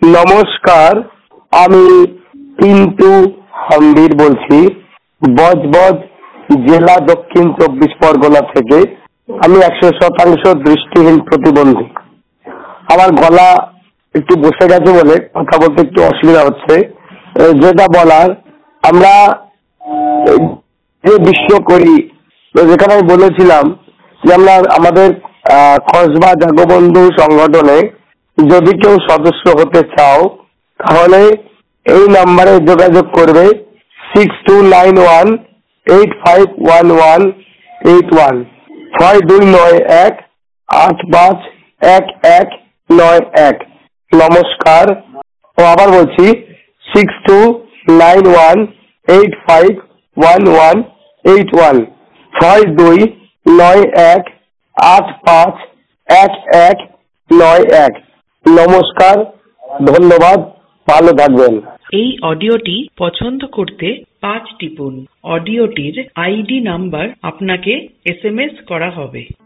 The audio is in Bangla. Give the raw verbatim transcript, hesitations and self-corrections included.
নমস্কার, আমি পিন্টু হাম্বির বলছি বজবজ জেলা দক্ষিণ চব্বিশ পরগনা থেকে। আমি একশো শতাংশ দৃষ্টিহীন প্রতিবন্ধী। আমার গলা একটু বসে গেছে বলে কথা বলতে একটু অসুবিধা হচ্ছে। যেটা বলার, আমরা যে বিশ্ব করি, যেখানে আমি বলেছিলাম যে আমরা আমাদের কসবা জগবন্ধু সংগঠনে যদি কেউ সদস্য হতে চাও তাহলে এই নাম্বারে যোগাযোগ করবে six two nine one eight five one one eight one ছয় দুই নয় এক আট পাঁচ এক এক নয় এক। নমস্কার। ও আবার বলছি six two nine one eight five one one eight one ছয় দুই নয় এক আট পাঁচ এক এক নয় এক। নমস্কার, ধন্যবাদ, ভালো থাকবেন। এই অডিওটি পছন্দ করতে পাঁচ টিপুন। অডিওটির আইডি নাম্বার আপনাকে এস এম এস করা হবে।